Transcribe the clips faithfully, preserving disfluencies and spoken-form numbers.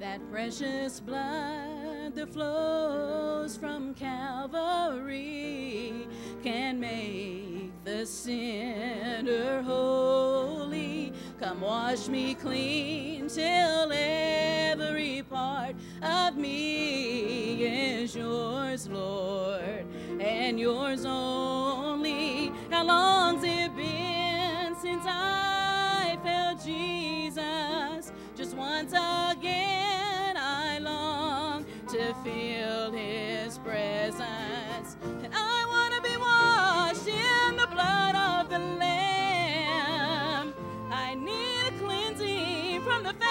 That precious blood that flows from Calvary can make the sinner holy. Come wash me clean till every part of me is yours, Lord, and yours only. How long's it been since I felt Jesus? Just once again I long to feel his presence, and I want to be washed in the blood of the Lamb. I need a cleansing from the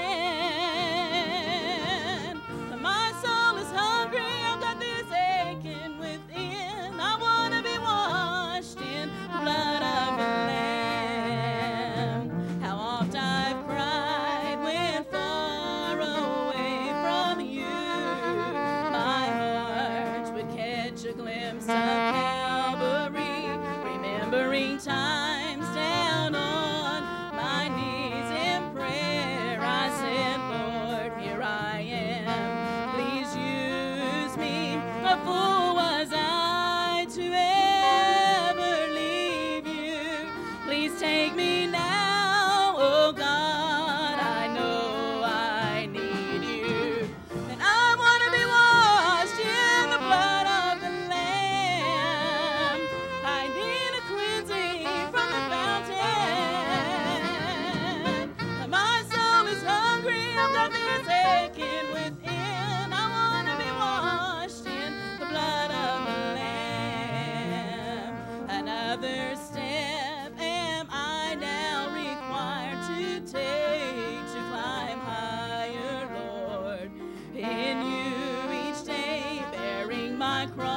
fountain. My soul is hungry, I've got this aching within. I want to be washed in the blood of the Lamb. How oft I've cried when far away from you. My heart would catch a glimpse of Calvary, remembering times down on my knees in prayer. I said, Lord, here I am. Please use me. A fool was I to ever leave you. Please take me now, oh God. I know I need you, and I want to be washed in the blood of the Lamb. I need a cleansing from the fountain. My soul is hungry, I've got this aching within. I want to be washed in the blood of the Lamb. Another step am I now required to take to climb higher, Lord, in you each day, bearing my cross